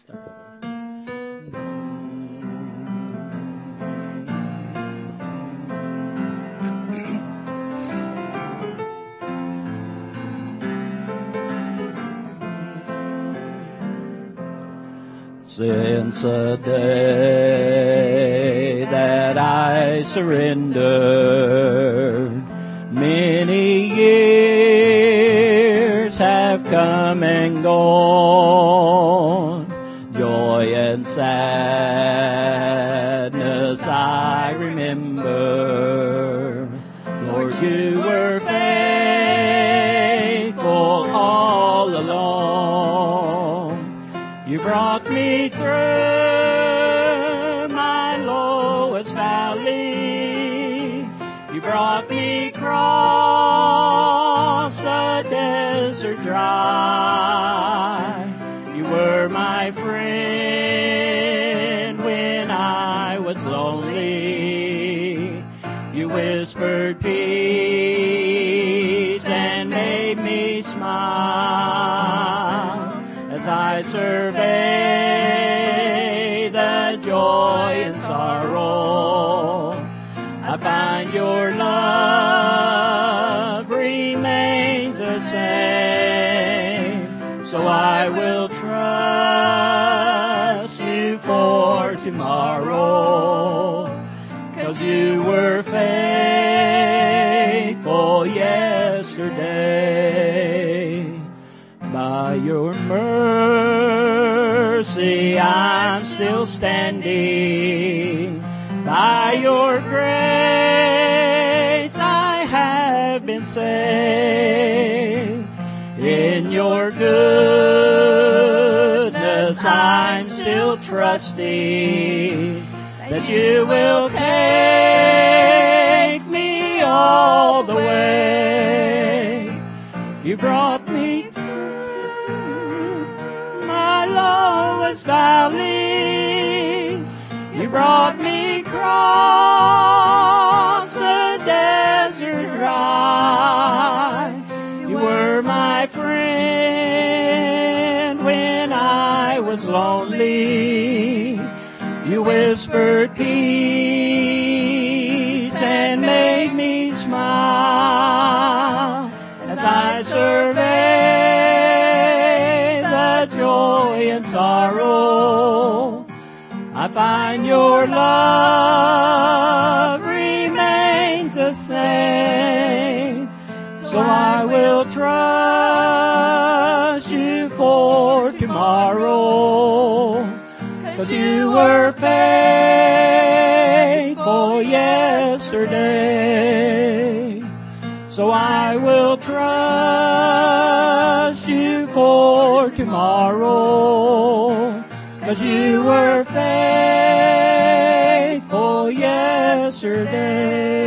step away. Since the day that I surrendered, many years have come and gone. Joy and sadness I remember. Lord, you were faithful all along. You brought me through my lowest valley. You brought me across the desert dry. You were my friend when I was lonely. You whispered peace and made me smile as I survey the joy and sorrow. I find your love remains the same, so I will trust you for tomorrow, 'cause you were faithful yesterday. By your mercy I'm still standing. By your grace I have been saved. In your goodness I'm still trusting that you will take me all the way. You brought me through my lowest valley. You brought me across the desert dry. You were my friend when I was lonely. You whispered peace and made me smile as I survey the joy and sorrow. I find your love remains the same, so I will trust you for tomorrow, 'cause you were faithful yesterday. So I will trust you for tomorrow, 'cause you were faithful yesterday.